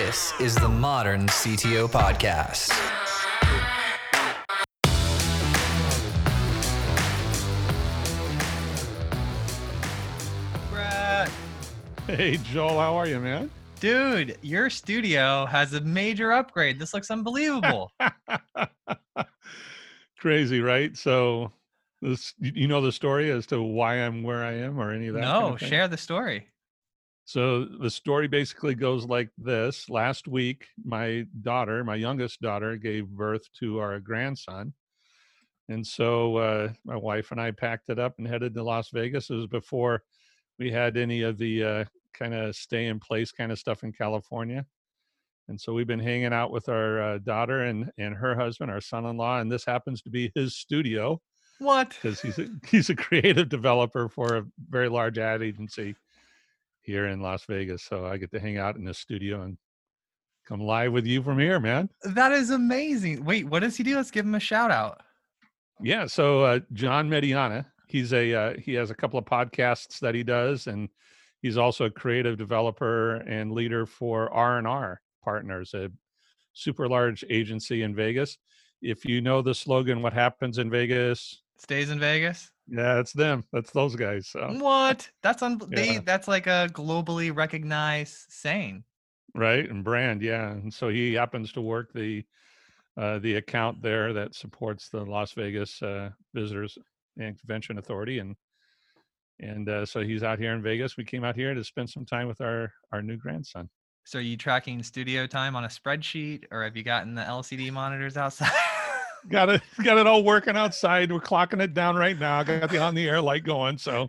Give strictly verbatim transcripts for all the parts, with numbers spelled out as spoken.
This is the Modern C T O Podcast. Brett. Hey, Joel, how are you, man? Dude, your studio has a major upgrade. This looks unbelievable. Crazy, right? So, this you know the story as to why I'm where I am, or any of that kind No, of thing? share the story. So the story basically goes like this. Last week, my daughter, my youngest daughter, gave birth to our grandson. And so uh, my wife and I packed it up and headed to Las Vegas. It was before we had any of the uh, kind of stay in place kind of stuff in California. And so we've been hanging out with our uh, daughter and, and her husband, our son-in-law, and this happens to be his studio What? because he's a, he's a creative developer for a very large ad agency here in Las Vegas. So I get to hang out in the studio and come live with you from here, man. That is amazing. Wait, what does he do? Let's give him a shout out. Yeah. So uh, John Mediana, he's a uh, he has a couple of podcasts that he does, and he's also a creative developer and leader for R and R Partners, a super large agency in Vegas. If you know the slogan, "What happens in Vegas Stays in Vegas. Yeah, it's them. That's those guys. So What? That's un- they yeah, that's like a globally recognized saying. right. And brand, yeah. And so he happens to work the uh, the account there that supports the Las Vegas uh, Visitors and Convention Authority, and and uh, so he's out here in Vegas. We came out here to spend some time with our our new grandson. So are you tracking studio time on a spreadsheet, or have you gotten the L C D monitors outside? Got it, got it all working outside. We're clocking it down right now. Got the on the air light going. So,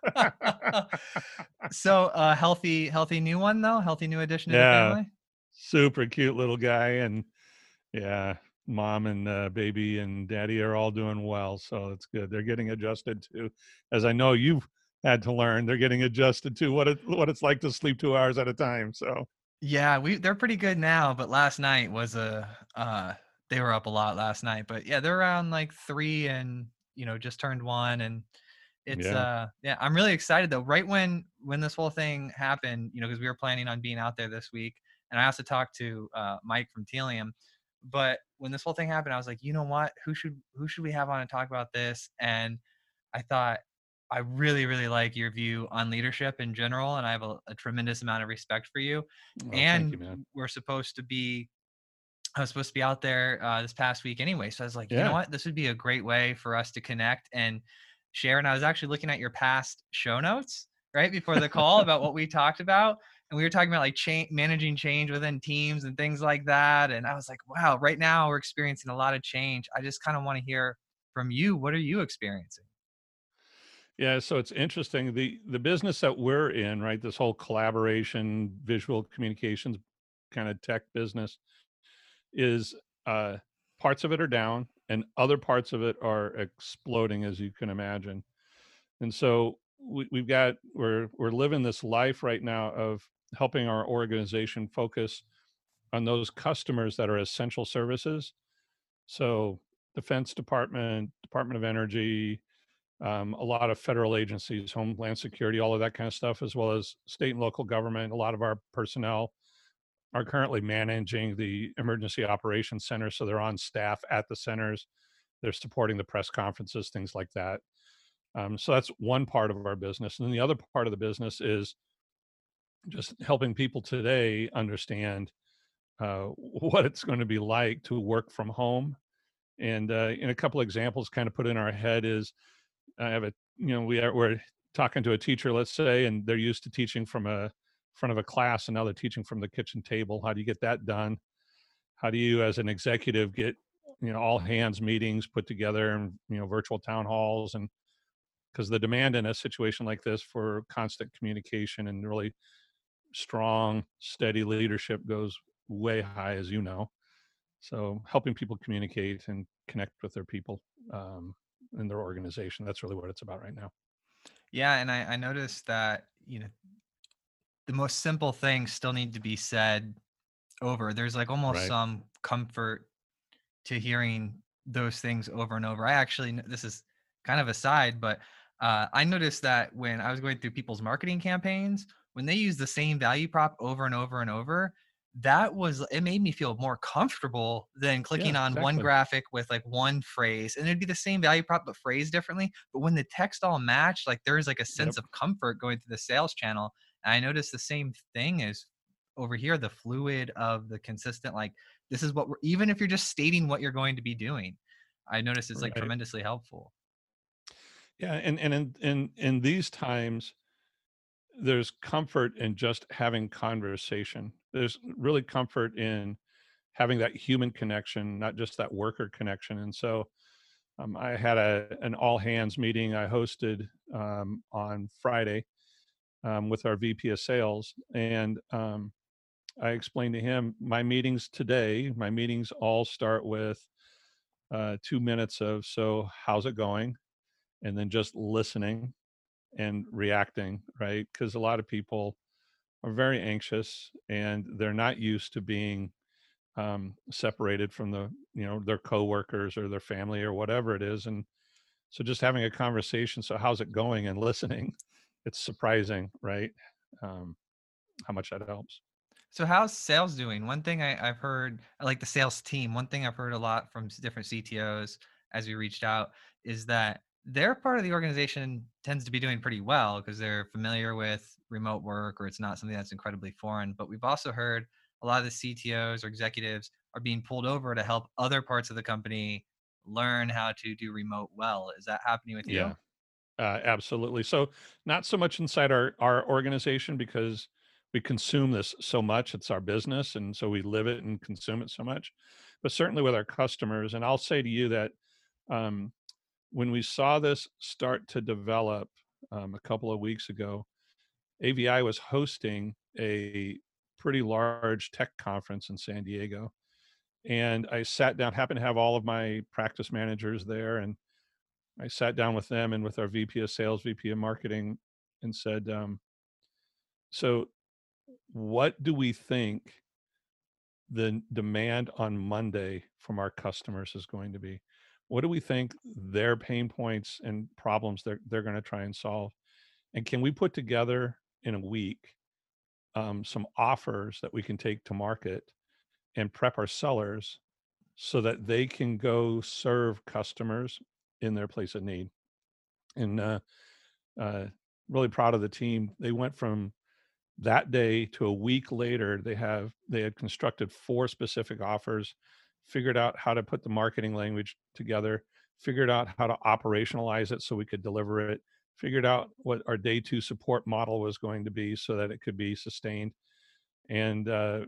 So a uh, healthy, healthy new one though, healthy new addition to the yeah, family. super cute little guy, and yeah, mom and uh, baby and daddy are all doing well. So it's good. They're getting adjusted to, as I know you've had to learn, they're getting adjusted to what it what it's like to sleep two hours at a time. So Yeah, we they're pretty good now, but last night was a uh they were up a lot last night. But yeah, they're around like three and you know, just turned one and it's yeah, uh yeah, I'm really excited though. Right when when this whole thing happened, you know, because we were planning on being out there this week, and I also talked to uh Mike from Telium. But when this whole thing happened, I was like, you know what? Who should who should we have on and talk about this? And I thought I really, really like your view on leadership in general, and I have a, a tremendous amount of respect for you. well, thank you, And man. we're supposed to be, I was supposed to be out there uh, this past week anyway. So I was like, you know Yeah, what? This would be a great way for us to connect and share. And I was actually looking at your past show notes right before the call about what we talked about. And we were talking about like change, managing change within teams and things like that. And I was like, wow, right now we're experiencing a lot of change. I just kind of want to hear from you. What are you experiencing? yeah. So it's interesting. The the business that we're in, right? This whole collaboration, visual communications kind of tech business is uh, parts of it are down and other parts of it are exploding, as you can imagine. And so we, we've got we're we're living this life right now of helping our organization focus on those customers that are essential services. So Defense Department, Department of Energy, um, a lot of federal agencies, Homeland Security, all of that kind of stuff, as well as state and local government. A lot of our personnel are currently managing the emergency operations center. So they're on staff at the centers. They're supporting the press conferences, things like that. Um, so that's one part of our business. And then the other part of the business is just helping people today understand uh, what it's going to be like to work from home. And uh, in a couple examples kind of put in our head is I have a, you know, we are, we're talking to a teacher, let's say, and they're used to teaching from a front of a class and now they're teaching from the kitchen table. How do you get that done? How do you, as an executive, get, you know, all hands meetings put together and, you know, virtual town halls? And because the demand in a situation like this for constant communication and really strong, steady leadership goes way high, as you know. So helping people communicate and connect with their people um, in their organization, that's really what it's about right now. Yeah, and I, I noticed that, you know, the most simple things still need to be said over. There's like almost Right. some comfort to hearing those things over and over. I actually, kn- this is kind of a side, but uh, I noticed that when I was going through people's marketing campaigns, when they use the same value prop over and over and over, that was, it made me feel more comfortable than clicking Yeah, on one exactly. graphic with like one phrase, and it'd be the same value prop but phrased differently. But when the text all matched, like there's like a Yep. sense of comfort going through the sales channel. And I noticed the same thing is over here, the fluid of the consistent, like this is what we're, even if you're just stating what you're going to be doing, I noticed it's like Right. tremendously helpful. Yeah, and and in in in these times, there's comfort in just having conversation. There's really comfort in having that human connection, not just that worker connection. And so um, I had a an all hands meeting I hosted um, on Friday um, with our V P of sales, and um, I explained to him my meetings today. My meetings all start with uh, two minutes of so how's it going, and then just listening and reacting, right? Because a lot of people are very anxious and they're not used to being um, separated from the, you know, their coworkers or their family or whatever it is. And so just having a conversation, so how's it going, and listening, it's surprising, right? Um, how much that helps. So how's sales doing? One thing I, I've heard, I like the sales team. One thing I've heard a lot from s- different C T Os as we reached out is that their part of the organization tends to be doing pretty well because they're familiar with remote work or it's not something that's incredibly foreign. But we've also heard a lot of the C T Os or executives are being pulled over to help other parts of the company learn how to do remote well. Is that happening with you? Yeah, uh, absolutely. So not so much inside our our organization because we consume this so much. It's our business, and so we live it and consume it so much. But certainly with our customers, and I'll say to you that um, when we saw this start to develop um, a couple of weeks ago, A V I was hosting a pretty large tech conference in San Diego. And I sat down, happened to have all of my practice managers there. And I sat down with them and with our V P of sales, V P of marketing, and said, um, so what do we think the demand on Monday from our customers is going to be? What do we think their pain points and problems they're, they're going to try and solve? And can we put together in a week um, some offers that we can take to market and prep our sellers so that they can go serve customers in their place of need? And uh, uh, really proud of the team. They went from that day to a week later. They have they had constructed four specific offers, figured out how to put the marketing language together, figured out how to operationalize it so we could deliver it, figured out what our day two support model was going to be so that it could be sustained, and uh,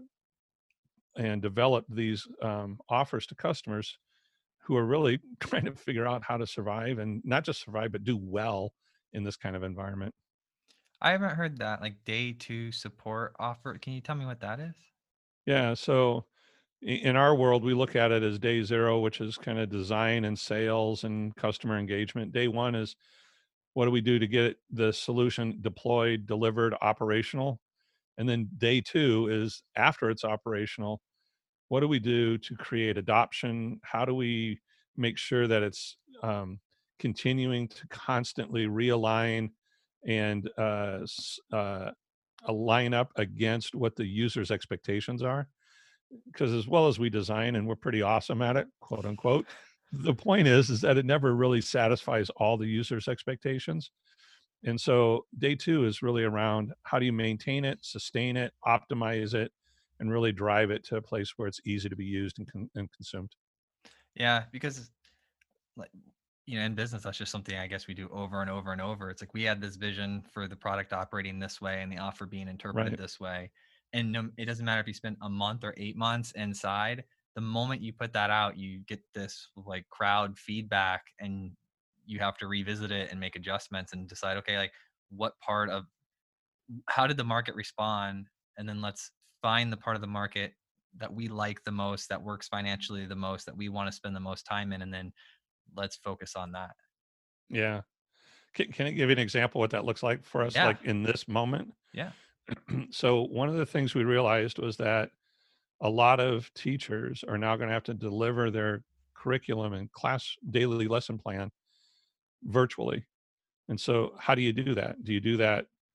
and developed these um, offers to customers who are really trying to figure out how to survive, and not just survive but do well in this kind of environment. I haven't heard that like day two support offer. Can you tell me what that is? Yeah, so i- in our world, we look at it as day zero, which is kind of design and sales and customer engagement. Day one is what do we do to get the solution deployed, delivered, operational? And then day two is after it's operational, what do we do to create adoption? How do we make sure that it's um, continuing to constantly realign and uh, s- uh, align up against what the user's expectations are? Because as well as we design, and we're pretty awesome at it, quote unquote, the point is is that it never really satisfies all the users' expectations. And so day two is really around how do you maintain it, sustain it, optimize it, and really drive it to a place where it's easy to be used and, con- and consumed. Yeah, because like, you know, in business, that's just something I guess we do over and over and over. It's like we had this vision for the product operating this way and the offer being interpreted Right. this way. And no, it doesn't matter if you spend a month or eight months inside. The moment you put that out, you get this like crowd feedback, and you have to revisit it and make adjustments and decide, okay, like what part of how did the market respond, and then let's find the part of the market that we like the most, that works financially the most, that we want to spend the most time in, and then let's focus on that. Yeah. Can, can I give you an example what that looks like for us, Yeah. like in this moment? Yeah. So one of the things we realized was that a lot of teachers are now going to have to deliver their curriculum and class daily lesson plan virtually. And so how do you do that? Do you do that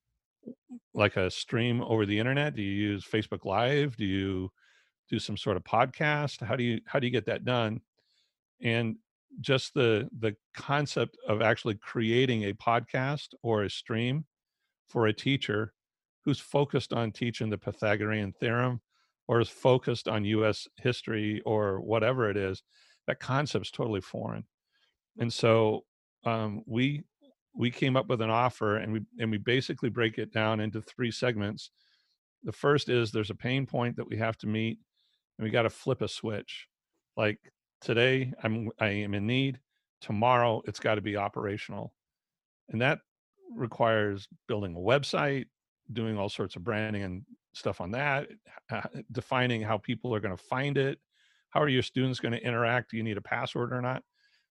like a stream over the internet? Do you use Facebook Live? Do you do some sort of podcast? How do you how do you get that done? And just the the concept of actually creating a podcast or a stream for a teacher who's focused on teaching the Pythagorean theorem or is focused on U S history or whatever it is, that concept's totally foreign. And so um, we we came up with an offer, and we and we basically break it down into three segments. The first is there's a pain point that we have to meet, and we got to flip a switch. Like today, I'm I am in need. Tomorrow, it's got to be operational, and that requires building a website, doing all sorts of branding and stuff on that, uh, defining how people are going to find it. How are your students going to interact? Do you need a password or not?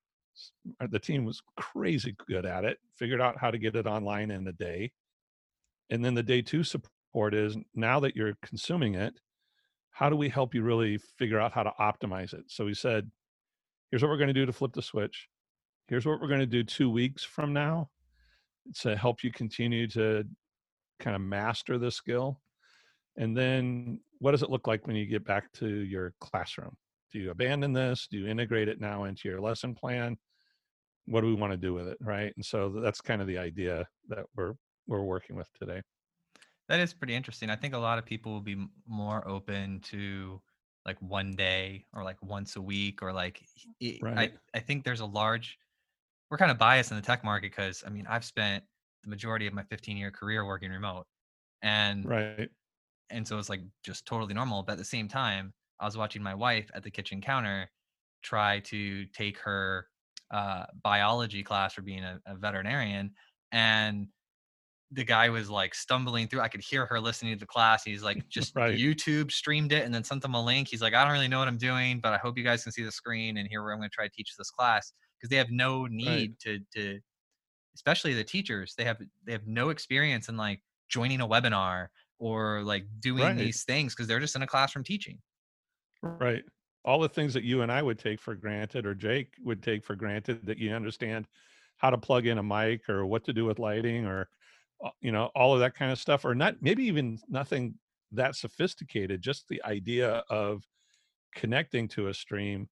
uh, The team was crazy good at it, figured out how to get it online in a day. And then the day two support is, now that you're consuming it, how do we help you really figure out how to optimize it? So we said, here's what we're going to do to flip the switch. Here's what we're going to do two weeks from now to help you continue to kind of master the skill. And then what does it look like when you get back to your classroom? Do you abandon this? Do you integrate it now into your lesson plan? What do we want to do with it, right? And so that's kind of the idea that we're we're working with today. That is pretty interesting. I think a lot of people will be m- more open to like one day or like once a week or like I I Right, I think there's a large we're kind of biased in the tech market because I mean I've spent the majority of my fifteen year career working remote, and right, and so it's like just totally normal. But at the same time, I was watching my wife at the kitchen counter try to take her uh, biology class for being a, a veterinarian, and the guy was like stumbling through. I could hear her listening to the class. He's like, just right, YouTube streamed it and then sent them a link. He's like, I don't really know what I'm doing, but I hope you guys can see the screen and here where I'm going to try to teach this class, because they have no right, need to to especially the teachers. They have they have no experience in like joining a webinar or like doing right, these things because they're just in a classroom teaching. right. All the things that you and I would take for granted, or Jake would take for granted, that you understand how to plug in a mic or what to do with lighting, or uh, you know, all of that kind of stuff, or not, maybe even nothing that sophisticated, just the idea of connecting to a stream.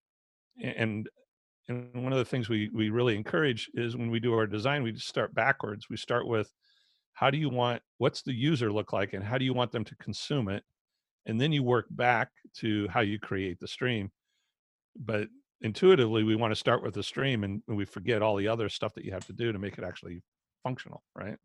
And and one of the things we we really encourage is, when we do our design, we just start backwards. We start with, how do you want, what's the user look like, and how do you want them to consume it? And then you work back to how you create the stream. But intuitively, we want to start with the stream, and, and we forget all the other stuff that you have to do to make it actually functional, right?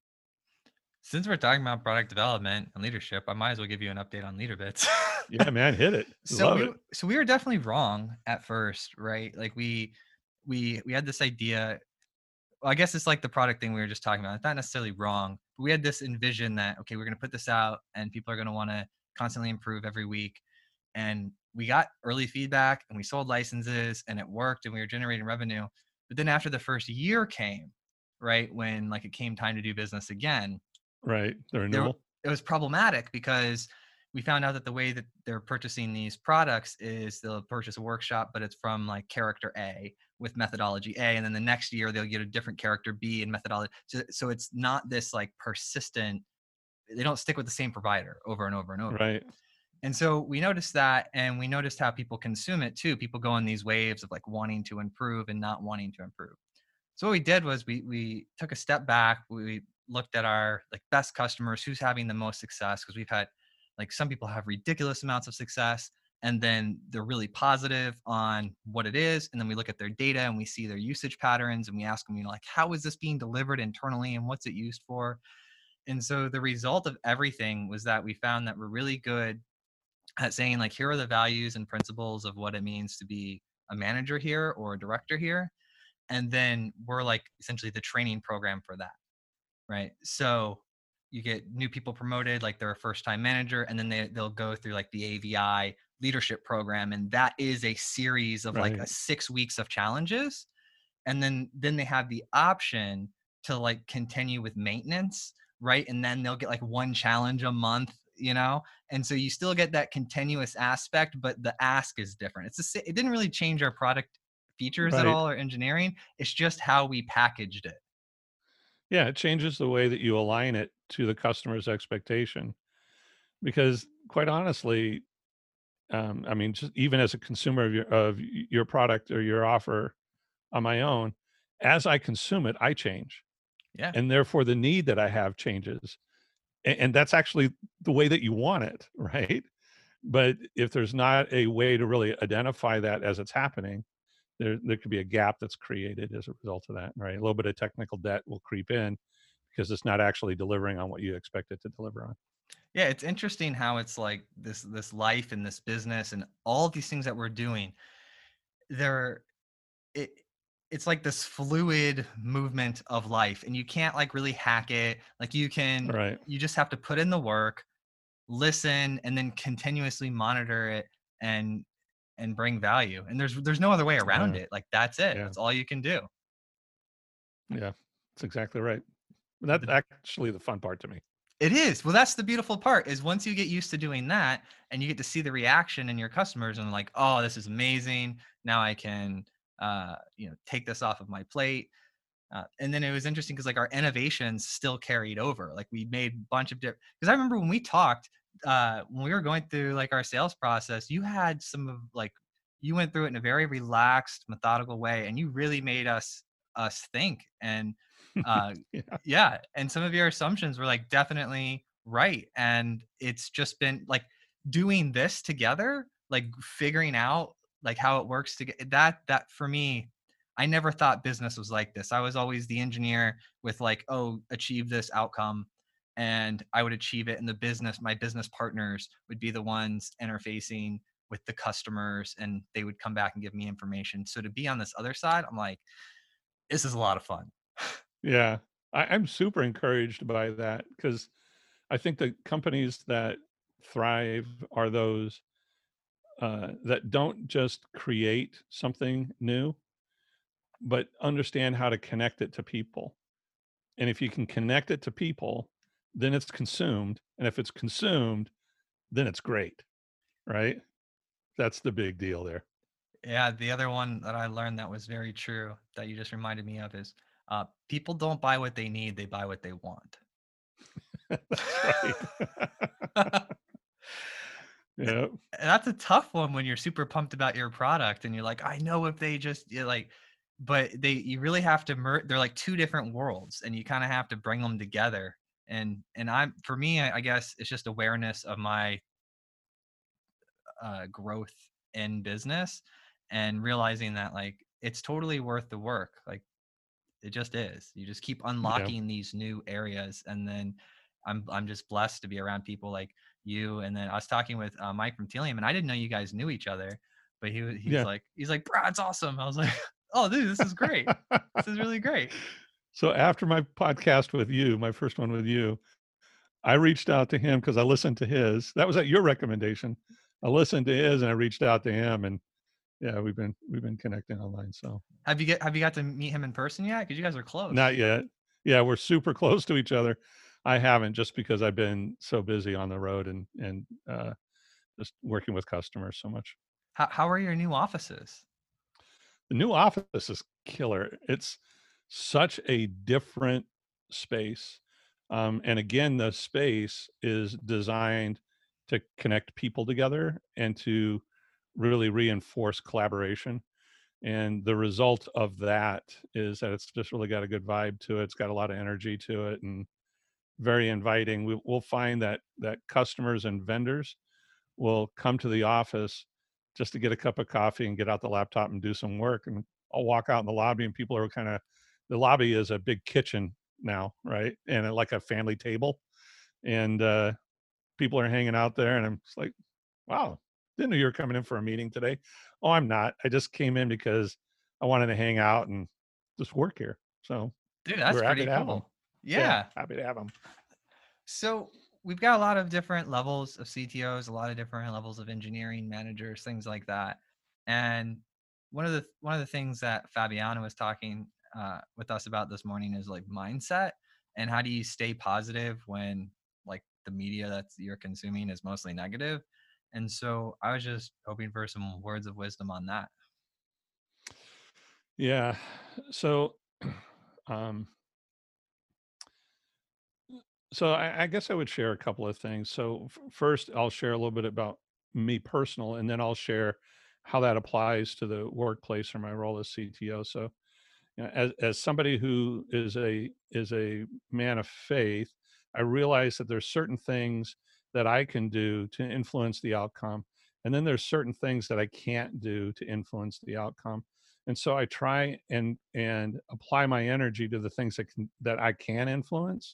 Since we're talking about product development and leadership, I might as well give you an update on LeaderBits. Yeah, man, hit it. so Love we it. w- so we were definitely wrong at first, right? Like we we we had this idea. Well, I guess it's like the product thing we were just talking about. It's not necessarily wrong, but we had this envision that, okay, we're going to put this out and people are going to want to constantly improve every week. And we got early feedback and we sold licenses and it worked and we were generating revenue. But then after the first year came, right, when like it came time to do business again, Right. The there renewal. it was problematic because we found out that the way that they're purchasing these products is they'll purchase a workshop, but it's from like character A with methodology A, and then the next year they'll get a different character B and methodology. So, so it's not this like persistent. They don't stick with the same provider over and over and over. Right. And so we noticed that, and we noticed how people consume it too. People go on these waves of like wanting to improve and not wanting to improve. So what we did was we we took a step back. We looked at our like best customers, who's having the most success, because we've had like some people have ridiculous amounts of success and then they're really positive on what it is, and then we look at their data and we see their usage patterns and we ask them, you know, like, how is this being delivered internally and what's it used for? And so the result of everything was that we found that we're really good at saying like, here are the values and principles of what it means to be a manager here or a director here, and then we're like essentially the training program for that, right? So you get new people promoted like they're a first time manager, and then they, they'll go through like the A V I leadership program, and that is a series of like a Right. six weeks of challenges, and then then they have the option to like continue with maintenance, right? And then they'll get like one challenge a month, you know. And so you still get that continuous aspect, but the ask is different. It's the sa- it didn't really change our product features at Right. all or engineering. It's just how we packaged it. Yeah, it changes the way that you align it to the customer's expectation. Because quite honestly, um, I mean, just even as a consumer of your of y- your product or your offer on my own, as I consume it, I change, Yeah. and therefore the need that I have changes, and, and that's actually the way that you want it, right? But if there's not a way to really identify that as it's happening, there there could be a gap that's created as a result of that, right? A little bit of technical debt will creep in because it's not actually delivering on what you expect it to deliver on. Yeah, it's interesting how it's like this this life and this business and all of these things that we're doing. They're it it's like this fluid movement of life, and you can't like really hack it. Like you can Right. you just have to put in the work, listen, and then continuously monitor it and and bring value. And there's there's no other way Oh around yeah. it. Like that's it. Yeah. That's all you can do. Yeah. That's exactly right. That's The actually the fun part to me. It is. Well, that's the beautiful part is once you get used to doing that and you get to see the reaction in your customers and like, oh, this is amazing. Now I can, uh, you know, take this off of my plate. Uh, and then it was interesting because like our innovations still carried over. Like we made a bunch of different. Because I remember when we talked, uh, when we were going through like our sales process, you had some of like you went through it in a very relaxed, methodical way, and you really made us us think. And uh, Yeah. yeah, and some of your assumptions were like definitely right. And it's just been like doing this together, like figuring out like how it works to get that that for me I never thought business was like this. I was always the engineer with like, oh, achieve this outcome. And I would achieve it. And the business, my business partners would be the ones interfacing with the customers and they would come back and give me information. So to be on this other side, I'm like, this is a lot of fun. Yeah. I, I'm super encouraged by that because I think the companies that thrive are those uh, that don't just create something new, but understand how to connect it to people. And if you can connect it to people, then it's consumed. And if it's consumed, then it's great, right? That's the big deal there. Yeah. The other one that I learned that was very true that you just reminded me of is uh, people don't buy what they need, they buy what they want. That's right. Th- Yeah. that's a tough one when you're super pumped about your product and you're like, I know if they just you're like, but they you really have to mer- they're like two different worlds and you kind of have to bring them together. And and I'm for me, I, I guess it's just awareness of my uh, growth in business and realizing that like it's totally worth the work. Like it just is. You just keep Yeah. unlocking these new areas, and then I'm I'm just blessed to be around people like you. And then I was talking with uh, Mike from Telium, and I didn't know you guys knew each other, but he wa- he's Yeah. like he's like, bro, it's awesome. I was like, oh, dude, this is great. This is really great. So after my podcast with you, my first one with you, I reached out to him because I listened to his. That was at your recommendation. I listened to his and I reached out to him and yeah, we've been we've been connecting online. So Have you get have you got to meet him in person yet? Because you guys are not close. yet. Yeah, we're super close to each other. I haven't just because I've been so busy on the road and and uh, just working with customers so much. How how are your new offices? The new office is killer. It's such a different space. Um, and again, the space is designed to connect people together and to really reinforce collaboration. And the result of that is that it's just really got a good vibe to it. It's got a lot of energy to it and very inviting. We, we'll find that that customers and vendors will come to the office just to get a cup of coffee and get out the laptop and do some work. And I'll walk out in the lobby and people are kind of, the lobby is a big kitchen now, right? And uh, like a family table. And uh, people are hanging out there. And I'm just like, wow, didn't know you were coming in for a meeting today. Oh, I'm not. I just came in because I wanted to hang out and just work here. So Dude, that's we're happy pretty to have them. cool. Yeah, Yeah. happy to have them. So we've got a lot of different levels of C T Os, a lot of different levels of engineering managers, things like that. And one of the one of the things that Fabiana was talking uh, with us about this morning is like mindset and how do you stay positive when like the media that you're consuming is mostly negative. And so I was just hoping for some words of wisdom on that. Yeah. So, um, So I, I guess I would share a couple of things. So f- first, I'll share a little bit about me personal, and then I'll share how that applies to the workplace or my role as C T O. So, you know, as as somebody who is a is a man of faith, I realize that there's certain things that I can do to influence the outcome, and then there's certain things that I can't do to influence the outcome. And so I try and and apply my energy to the things that can that I can influence,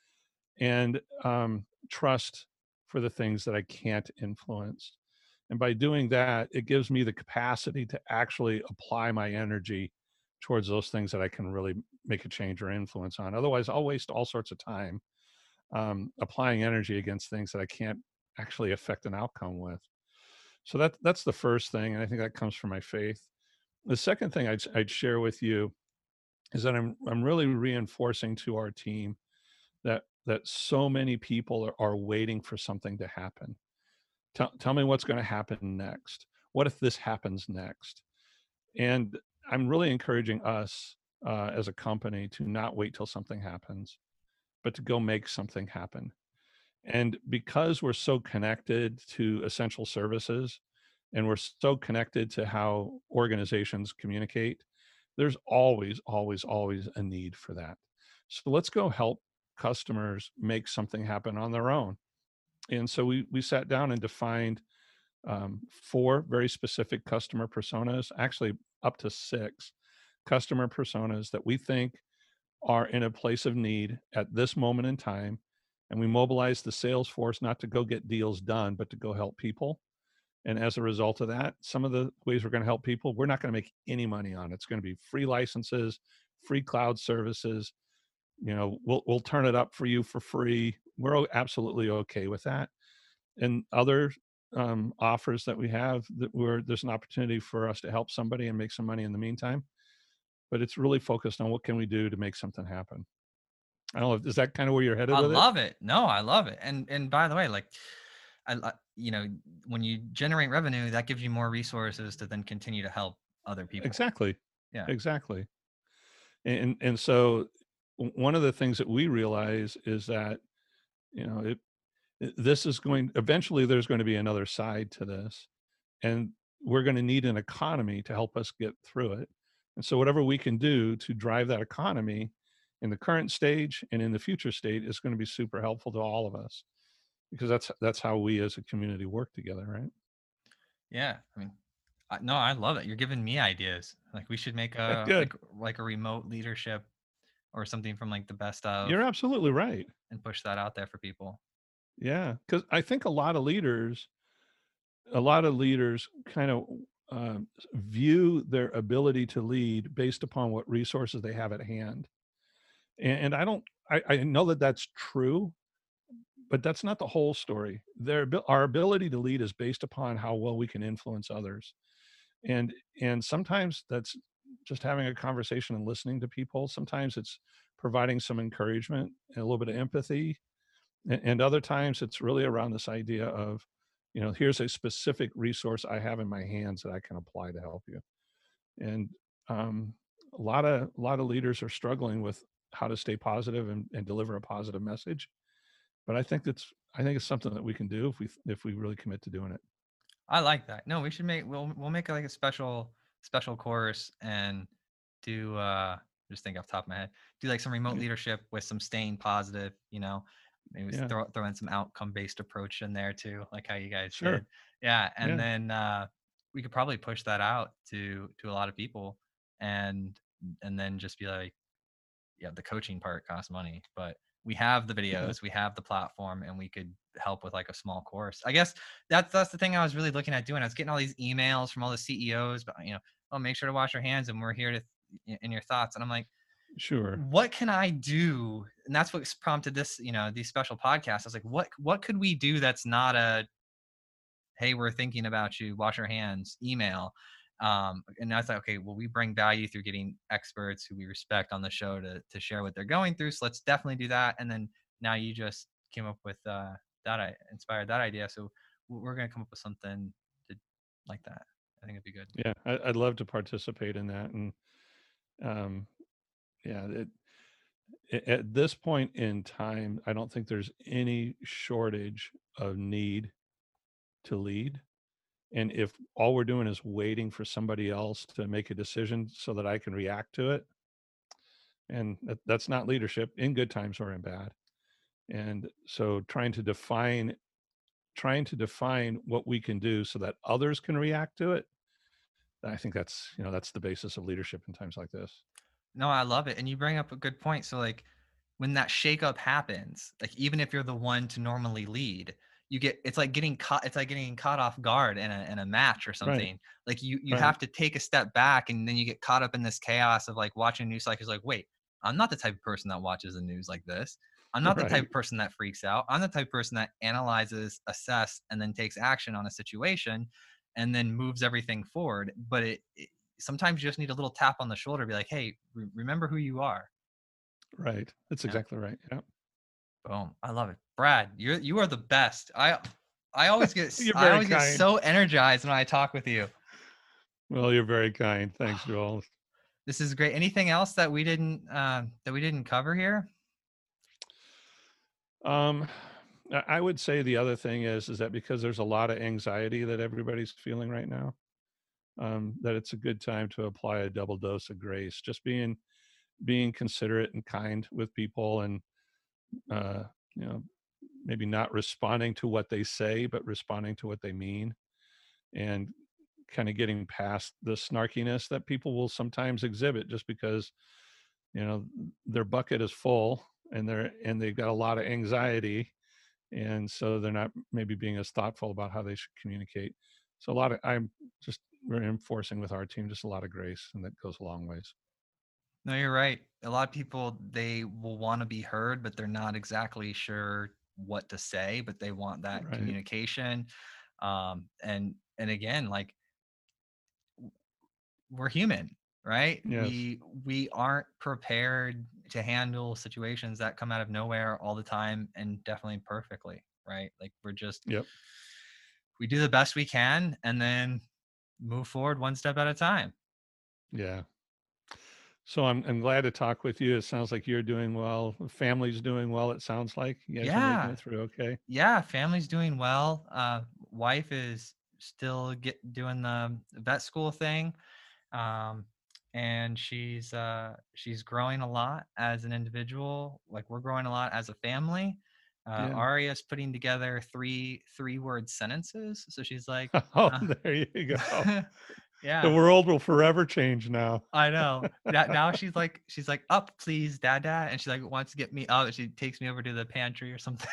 and um, trust for the things that I can't influence. And by doing that, it gives me the capacity to actually apply my energy towards those things that I can really make a change or influence on. Otherwise, I'll waste all sorts of time um, applying energy against things that I can't actually affect an outcome with. So that that's the first thing, and I think that comes from my faith. The second thing I'd, I'd share with you is that I'm I'm really reinforcing to our team that that so many people are, are waiting for something to happen. Tell, tell me what's going to happen next. What if this happens next? And I'm really encouraging us uh, as a company to not wait till something happens, but to go make something happen. And because we're so connected to essential services and we're so connected to how organizations communicate, there's always, always, always a need for that. So let's go help customers make something happen on their own. And so we we sat down and defined um, four very specific customer personas, actually up to six customer personas that we think are in a place of need at this moment in time. And we mobilize the sales force not to go get deals done, but to go help people. And as a result of that, some of the ways we're going to help people, we're not going to make any money on. It's going to be free licenses, free cloud services. You know, we'll we'll turn it up for you for free. We're absolutely okay with that. And other um, offers that we have, that where there's an opportunity for us to help somebody and make some money in the meantime, but it's really focused on what can we do to make something happen. I don't know. Is that kind of where you're headed I with it? love it. No, I love it. And and by the way, like I, I you know, when you generate revenue, that gives you more resources to then continue to help other people. Exactly. Yeah. Exactly. And and so one of the things that we realize is that, you know, it, it this is going eventually there's going to be another side to this, and we're going to need an economy to help us get through it. And so whatever we can do to drive that economy in the current stage and in the future state is going to be super helpful to all of us, because that's that's how we as a community work together, right? Yeah. I mean, I, no, I love it. You're giving me ideas. Like we should make a Good. like like a remote leadership or something from like the best of You're absolutely right. and push that out there for people. Yeah, because I think a lot of leaders, a lot of leaders kind of um, view their ability to lead based upon what resources they have at hand. And, and I don't, I, I know that that's true, but that's not the whole story. Their abil- our ability to lead is based upon how well we can influence others, and and sometimes that's just having a conversation and listening to people. Sometimes it's providing some encouragement and a little bit of empathy, and, and other times it's really around this idea of, you know, here's a specific resource I have in my hands that I can apply to help you. And um, a lot of a lot of leaders are struggling with how to stay positive and, and deliver a positive message, but I think that's I think it's something that we can do if we if we really commit to doing it. I like that. No, we should make we'll we'll make like a special special course and do uh just think off the top of my head, do like some remote Yeah. leadership with some staying positive, you know, maybe Yeah. throw throw in some outcome based approach in there too, like how you guys Sure. did. Yeah. And Yeah. then uh we could probably push that out to to a lot of people and and then just be like, yeah, the coaching part costs money, but we have the Yeah. videos, we have the platform, and we could help with like a small course. I guess that's that's the thing I was really looking at doing. I was getting all these emails from all the C E Os, but you know, oh, make sure to wash your hands, and we're here to in your thoughts. And I'm like, Sure. what can I do? And that's what prompted this, you know, these special podcasts. I was like, what what could we do that's not a hey, we're thinking about you, wash your hands, email. Um, and I thought, okay, well, we bring value through getting experts who we respect on the show to to share what they're going through. So let's definitely do that. And then now you just came up with uh, that I inspired that idea. So we're gonna come up with something to like that. I think it'd be good. Yeah. I, I'd love to participate in that. And um, yeah, it, a- at this point in time, I don't think there's any shortage of need to lead. And if all we're doing is waiting for somebody else to make a decision so that I can react to it, and that, that's not leadership in good times or in bad. And so trying to define trying to define what we can do so that others can react to it, I think that's, you know, that's the basis of leadership in times like this. No, I love it. And you bring up a good point. So like when that shakeup happens, like even if you're the one to normally lead, you get it's like getting caught, it's like getting caught off guard in a in a match or Right. something. Like you you Right. have to take a step back and then you get caught up in this chaos of like watching news cycles like, wait, I'm not the type of person that watches the news like this. I'm not the type Right. of person that freaks out. I'm the type of person that analyzes, assess, and then takes action on a situation and then moves everything forward. But it, it sometimes you just need a little tap on the shoulder, be like, hey, re- remember who you are. Right. That's Yeah. exactly right. Yeah. Boom. I love it. Brad, you're you are the best. I I always get You're I very always get kind. so energized when I talk with you. Well, you're very kind. Thanks, Joel. This is great. Anything else that we didn't uh, that we didn't cover here? Um, I I would say the other thing is, is that because there's a lot of anxiety that everybody's feeling right now, um, that it's a good time to apply a double dose of grace. Just being, being considerate and kind with people, and uh, you know, maybe not responding to what they say, but responding to what they mean, and kind of getting past the snarkiness that people will sometimes exhibit just because, you know, their bucket is full and they're and they've got a lot of anxiety, and so they're not maybe being as thoughtful about how they should communicate. So a lot of I'm just reinforcing with our team just a lot of grace, and that goes a long ways. No, you're right. A lot of people, they will want to be heard, but they're not exactly sure what to say, but they want that Right. communication. Um, and and again, like we're human, right? Yes. We we aren't prepared to handle situations that come out of nowhere all the time and definitely perfectly, right? Like we're just Yep. we do the best we can and then move forward one step at a time. Yeah. So I'm I'm glad to talk with you. It sounds like you're doing well. Family's doing well. It sounds like you guys are making Yeah. it through okay. Yeah, family's doing well. Uh wife is still get doing the vet school thing. Um and she's uh she's growing a lot as an individual. Like we're growing a lot as a family. Uh Yeah. Aria's putting together three three word sentences. So she's like Oh, uh, there you go. The yeah, world will forever change now. I know. That now she's like she's like up please dada, and she like wants to get me up and she takes me over to the pantry or something.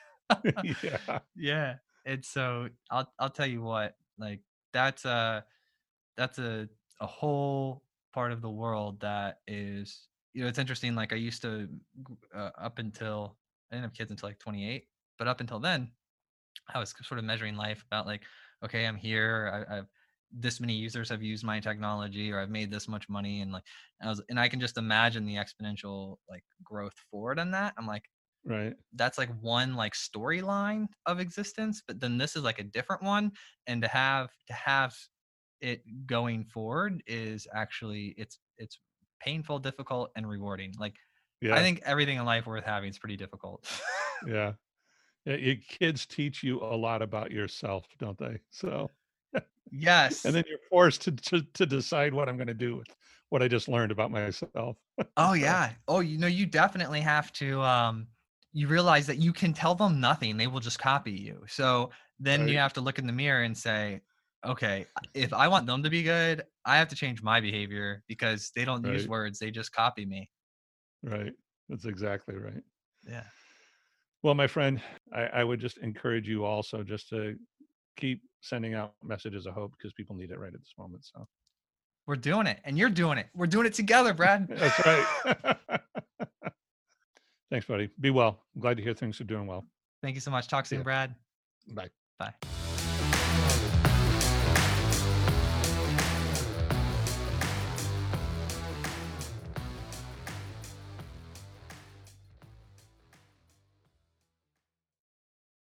Yeah. Yeah. And so I'll I'll tell you what, like that's a that's a a whole part of the world that is, you know, it's interesting. Like I used to g- uh, up until I didn't have kids until like twenty-eight, but up until then I was sort of measuring life about like, okay, I'm here. I, I've this many users have used my technology, or I've made this much money, and like, I was, and I can just imagine the exponential like growth forward on that. I'm like, Right. that's like one like storyline of existence, but then this is like a different one, and to have to have it going forward is actually it's it's painful, difficult, and rewarding. Like I Yeah. think everything in life worth having is pretty difficult. Yeah. Yeah, your kids teach you a lot about yourself, don't they? So, and Yes. then you're forced to to, to decide what I'm going to do with what I just learned about myself. Oh So, yeah. Oh, you know, you definitely have to um you realize that you can tell them nothing, they will just copy you. So then you right, have to look in the mirror and say, okay, if I want them to be good, I have to change my behavior because they don't use right, words, they just copy me. right. That's exactly right. Yeah. Well, my friend, I, I would just encourage you also just to keep sending out messages of hope because people need it right at this moment. So We're doing it and you're doing it. We're doing it together, Brad. that's right. Thanks, buddy. Be well. I'm glad to hear things are doing well. Thank you so much. Talk See soon, ya. Brad. Bye. Bye.